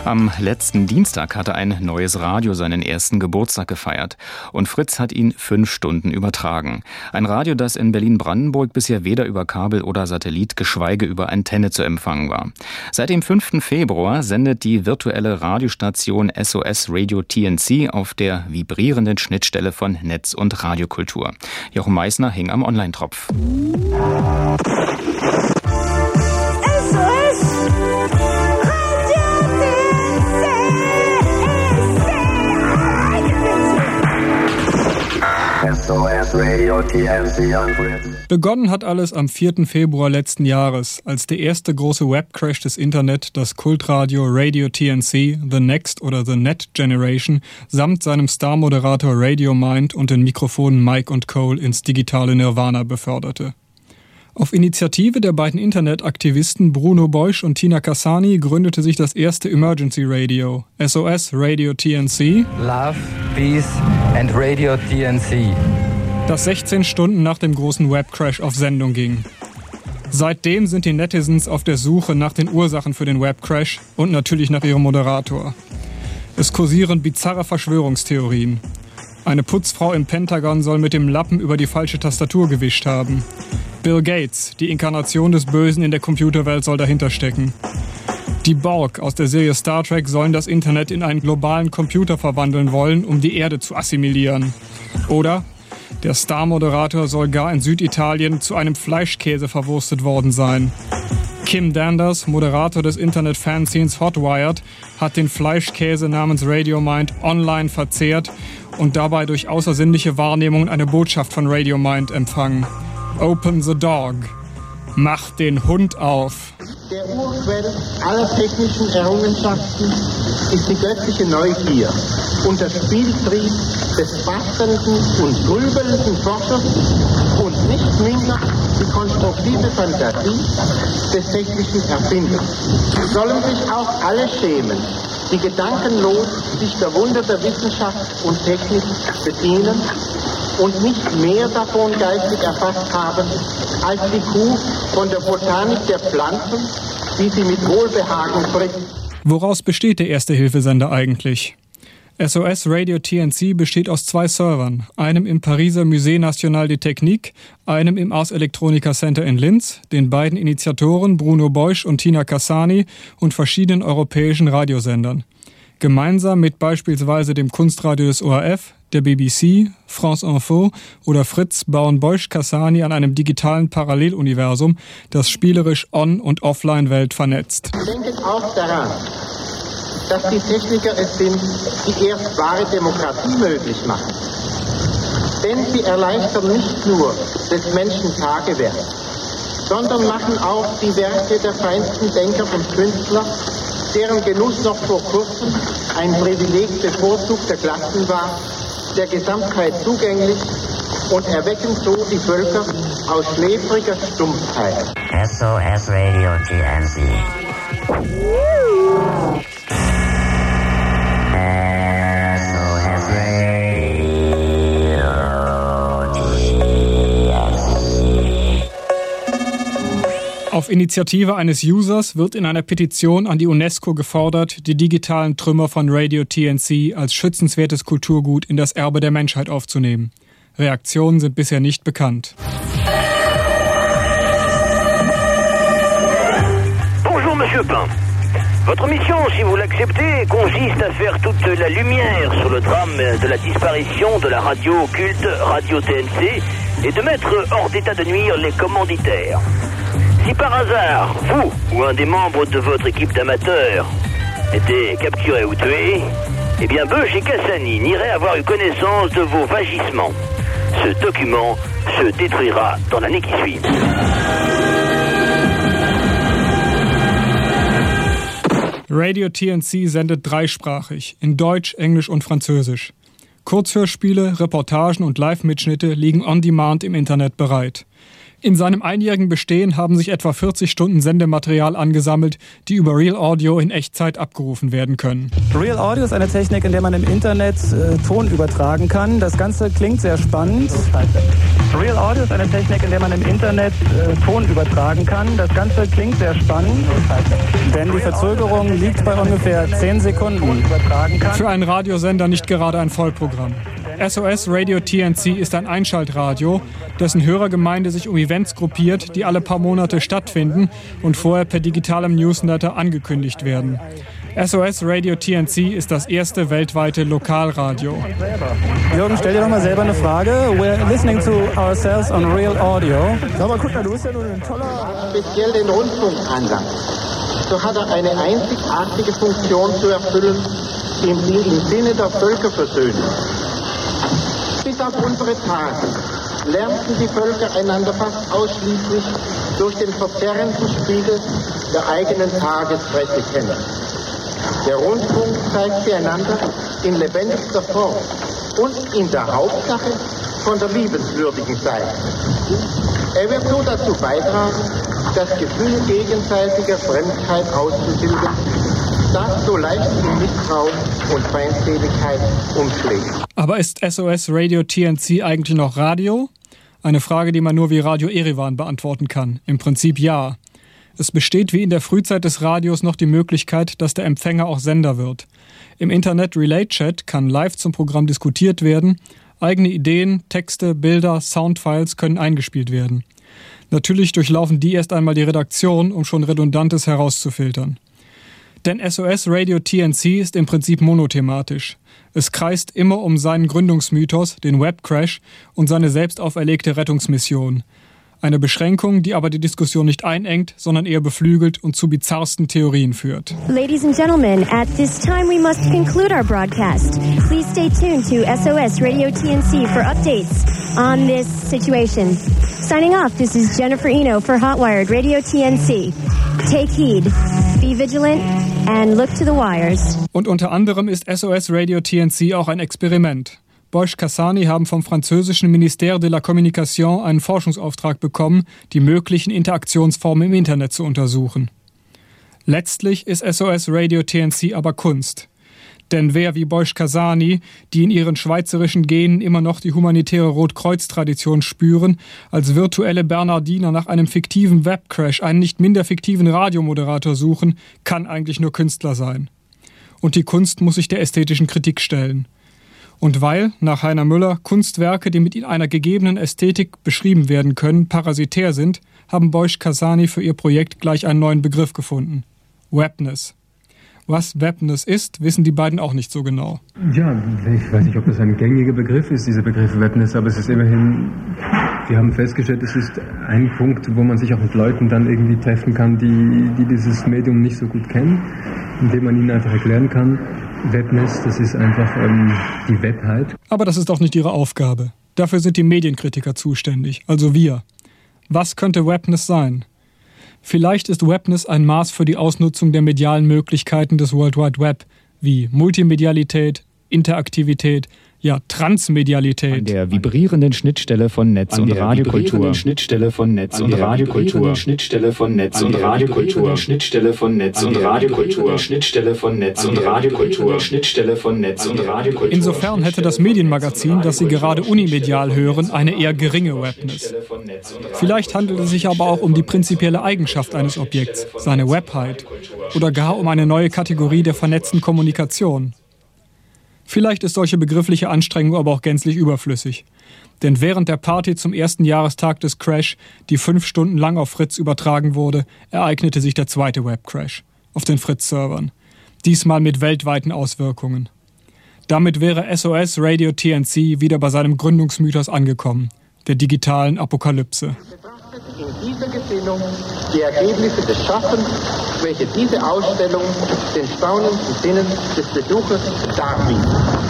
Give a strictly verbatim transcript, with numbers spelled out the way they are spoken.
Am letzten Dienstag hatte ein neues Radio seinen ersten Geburtstag gefeiert. Und Fritz hat ihn fünf Stunden übertragen. Ein Radio, das in Berlin-Brandenburg bisher weder über Kabel oder Satellit, geschweige über Antenne zu empfangen war. Seit dem fünften Februar sendet die virtuelle Radiostation S O S Radio T N C auf der vibrierenden Schnittstelle von Netz- und Radiokultur. Jochen Meissner hing am Online-Tropf. S O S Radio T N C on Fritz. Begonnen hat alles am vierten Februar letzten Jahres, als der erste große Webcrash des Internet das Kultradio Radio T N C, The Next oder The Net Generation, samt seinem Star-Moderator Radio Mind und den Mikrofonen Mike und Cole ins digitale Nirvana beförderte. Auf Initiative der beiden Internetaktivisten Bruno Beusch und Tina Cassani gründete sich das erste Emergency Radio, S O S Radio T N C. Love, Peace and Radio T N C. Das sechzehn Stunden nach dem großen Webcrash auf Sendung ging. Seitdem sind die Netizens auf der Suche nach den Ursachen für den Webcrash und natürlich nach ihrem Moderator. Es kursieren bizarre Verschwörungstheorien. Eine Putzfrau im Pentagon soll mit dem Lappen über die falsche Tastatur gewischt haben. Bill Gates, die Inkarnation des Bösen in der Computerwelt, soll dahinter stecken. Die Borg aus der Serie Star Trek sollen das Internet in einen globalen Computer verwandeln wollen, um die Erde zu assimilieren. Oder der Star-Moderator soll gar in Süditalien zu einem Fleischkäse verwurstet worden sein. Kim Danders, Moderator des Internet-Fanzines Hotwired, hat den Fleischkäse namens Radio Mind online verzehrt und dabei durch außersinnliche Wahrnehmungen eine Botschaft von Radio Mind empfangen. Open the dog. Mach den Hund auf. Der Urquell aller technischen Errungenschaften ist die göttliche Neugier und der Spieltrieb des bastelnden und grübelnden Forschers und nicht minder die konstruktive Fantasie des technischen Erfinders. Sollen sich auch alle schämen, die gedankenlos sich der Wunder der Wissenschaft und Technik bedienen und nicht mehr davon geistig erfasst haben, als die Kuh von der Botanik der Pflanzen, die sie mit Wohlbehagen frisst. Woraus besteht der Erste-Hilfesender eigentlich? S O S Radio T N C besteht aus zwei Servern, einem im Pariser Musée National des Techniques, einem im Ars Electronica Center in Linz, den beiden Initiatoren Bruno Beusch und Tina Cassani und verschiedenen europäischen Radiosendern. Gemeinsam mit beispielsweise dem Kunstradio des O R F, der B B C, France Info oder Fritz bauen Beusch Cassani an einem digitalen Paralleluniversum, das spielerisch On- und Offline-Welt vernetzt. Denken auch daran, dass die Techniker es sind, die erst wahre Demokratie möglich machen. Denn sie erleichtern nicht nur des Menschen Tagewerk, sondern machen auch die Werke der feinsten Denker und Künstler, deren Genuss noch vor kurzem ein Privileg bevorzugter Klassen war, der Gesamtheit zugänglich und erwecken so die Völker aus schläfriger Stumpfheit. S O S Radio T N C. S O S Radio T N C. Auf Initiative eines Users wird in einer Petition an die UNESCO gefordert, die digitalen Trümmer von Radio T N C als schützenswertes Kulturgut in das Erbe der Menschheit aufzunehmen. Reaktionen sind bisher nicht bekannt. Bonjour Monsieur Pain. Votre mission, si vous l'acceptez, consiste à faire toute la lumière sur le drame de la disparition de la radio occulte Radio T N C et de mettre hors d'état de nuire les commanditaires. Si par hasard, vous ou un des membres de votre équipe d'amateurs était capturé ou tué, eh bien Beuch et Cassani n'iraient avoir eu connaissance de vos vagissements. Ce document se détruira dans l'année qui suit. Radio T N C sendet dreisprachig, in Deutsch, Englisch und Französisch. Kurzhörspiele, Reportagen und Live-Mitschnitte liegen on demand im Internet bereit. In seinem einjährigen Bestehen haben sich etwa vierzig Stunden Sendematerial angesammelt, die über Real Audio in Echtzeit abgerufen werden können. Real Audio ist eine Technik, in der man im Internet äh, Ton übertragen kann. Das Ganze klingt sehr spannend. Real Audio ist eine Technik, in der man im Internet äh, Ton übertragen kann. Das Ganze klingt sehr spannend, denn die Verzögerung liegt bei ungefähr zehn Sekunden. Für einen Radiosender nicht gerade ein Vollprogramm. S O S Radio T N C ist ein Einschaltradio, dessen Hörergemeinde sich um Events gruppiert, die alle paar Monate stattfinden und vorher per digitalem Newsletter angekündigt werden. S O S Radio T N C ist das erste weltweite Lokalradio. Jürgen, stell dir doch mal selber eine Frage. We're listening to ourselves on Real Audio. Sag mal, guck mal, du bist ja nun ein toller... Speziell den Rundfunkansatz. So hat er eine einzigartige Funktion zu erfüllen im, im Sinne der Völkerversöhnung. Bis auf unsere Tage lernten die Völker einander fast ausschließlich durch den verzerrenden Spiegel der eigenen Tagespresse kennen. Der Rundfunk zeigt sie einander in lebendigster Form und in der Hauptsache von der liebenswürdigen Seite. Er wird so dazu beitragen, das Gefühl gegenseitiger Fremdheit auszubilden, das so leicht in Misstrauen und Feindseligkeit umschlägt. Aber ist S O S Radio T N C eigentlich noch Radio? Eine Frage, die man nur wie Radio Erivan beantworten kann. Im Prinzip ja. Es besteht wie in der Frühzeit des Radios noch die Möglichkeit, dass der Empfänger auch Sender wird. Im Internet Relay Chat kann live zum Programm diskutiert werden, eigene Ideen, Texte, Bilder, Soundfiles können eingespielt werden. Natürlich durchlaufen die erst einmal die Redaktion, um schon Redundantes herauszufiltern. Denn S O S Radio T N C ist im Prinzip monothematisch. Es kreist immer um seinen Gründungsmythos, den Webcrash, und seine selbst auferlegte Rettungsmission. Eine Beschränkung, die aber die Diskussion nicht einengt, sondern eher beflügelt und zu bizarrsten Theorien führt. Ladies and gentlemen, at this time we must conclude our broadcast. Please stay tuned to S O S Radio T N C for updates on this situation. Signing off, this is Jennifer Eno for Hotwired Radio T N C. Take heed, be vigilant and look to the wires. Und unter anderem ist S O S Radio T N C auch ein Experiment. Bosch Cassani haben vom französischen Ministère de la Communication einen Forschungsauftrag bekommen, die möglichen Interaktionsformen im Internet zu untersuchen. Letztlich ist S O S Radio T N C aber Kunst. Denn wer wie Bosch Cassani, die in ihren schweizerischen Genen immer noch die humanitäre Rotkreuz-Tradition spüren, als virtuelle Bernardiner nach einem fiktiven Webcrash einen nicht minder fiktiven Radiomoderator suchen, kann eigentlich nur Künstler sein. Und die Kunst muss sich der ästhetischen Kritik stellen. Und weil, nach Heiner Müller, Kunstwerke, die mit einer gegebenen Ästhetik beschrieben werden können, parasitär sind, haben Bosch Cassani für ihr Projekt gleich einen neuen Begriff gefunden. Webness. Was Webness ist, wissen die beiden auch nicht so genau. Ja, ich weiß nicht, ob das ein gängiger Begriff ist, dieser Begriff Webness, aber es ist immerhin, wir haben festgestellt, es ist ein Punkt, wo man sich auch mit Leuten dann irgendwie treffen kann, die, die dieses Medium nicht so gut kennen, indem man ihnen einfach erklären kann, Webness, das ist einfach ähm, die Webheit. Aber das ist auch nicht ihre Aufgabe. Dafür sind die Medienkritiker zuständig, also wir. Was könnte Webness sein? Vielleicht ist Webness ein Maß für die Ausnutzung der medialen Möglichkeiten des World Wide Web, wie Multimedialität, Interaktivität, ja Transmedialität. An der vibrierenden Schnittstelle von Netz und Radiokultur. Schnittstelle von Netz und Radiokultur. Schnittstelle von Netz und Radiokultur. Schnittstelle von Netz und Radiokultur. Schnittstelle von Netz und Radiokultur. Schnittstelle von Netz und Radiokultur. Insofern hätte das Medienmagazin, das Sie gerade unimedial hören, eine eher geringe Webness. Vielleicht handelt es sich aber auch um die prinzipielle Eigenschaft eines Objekts, seine Webheit, oder gar um eine neue Kategorie der vernetzten Kommunikation. Vielleicht ist solche begriffliche Anstrengung aber auch gänzlich überflüssig. Denn während der Party zum ersten Jahrestag des Crash, die fünf Stunden lang auf Fritz übertragen wurde, ereignete sich der zweite Webcrash auf den Fritz-Servern. Diesmal mit weltweiten Auswirkungen. Damit wäre S O S Radio T N C wieder bei seinem Gründungsmythos angekommen, der digitalen Apokalypse. In dieser Gesinnung die Ergebnisse des Schaffens, welche diese Ausstellung den staunenden Sinnen des Besuchers darbietet.